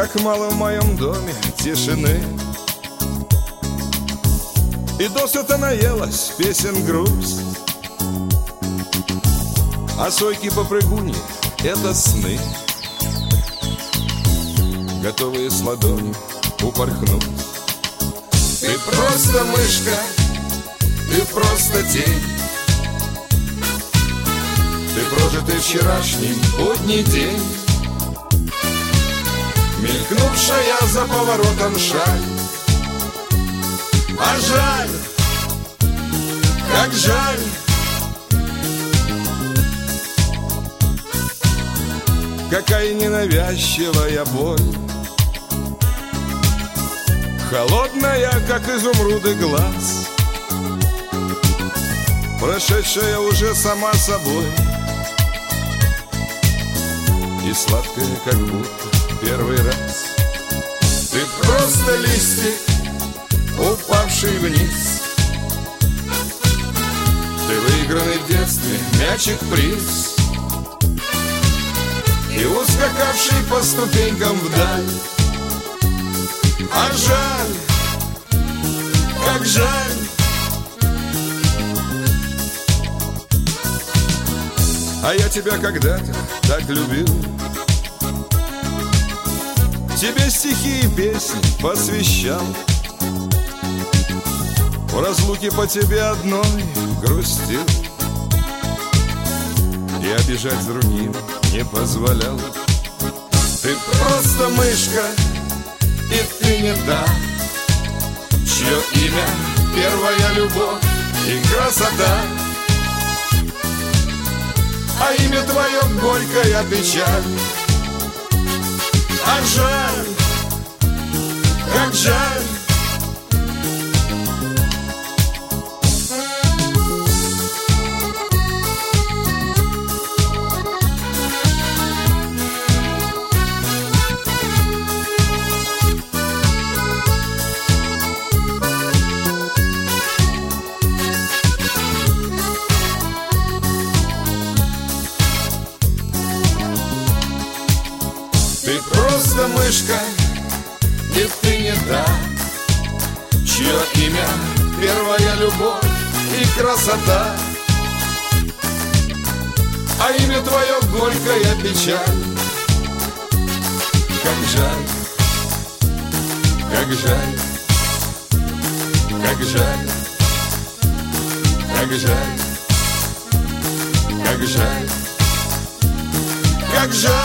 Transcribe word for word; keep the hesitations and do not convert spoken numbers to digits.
как мало в моем доме тишины. И досыта наелась песен грусть, а сойки-попрыгуни — это сны, готовые с ладони упорхнуть. Ты просто мышка, ты просто тень, ты прожитый вчерашний будний день, мелькнувшая за поворотом шаль. А жаль, как жаль, какая ненавязчивая боль, холодная, как изумруды, глаз, прошедшая уже сама собой, и сладкая, как будто первый раз. Ты просто листик, упавший вниз, ты выигранный в детстве мячик-приз, и ускакавший по ступенькам вдаль. А жаль, как жаль, а я тебя когда-то так любил, тебе стихи и песни посвящал, в разлуке по тебе одной грустил, и обижать другим не позволял. Ты просто мышка, и ты не та, чье имя первая любовь и красота, а имя твое горькая печаль. А жаль, как жаль, просто мышка, и ты не та, чье имя первая любовь и красота, а имя твое горькая печаль. Как жаль, как жаль, как жаль, как жаль, как жаль, как жаль.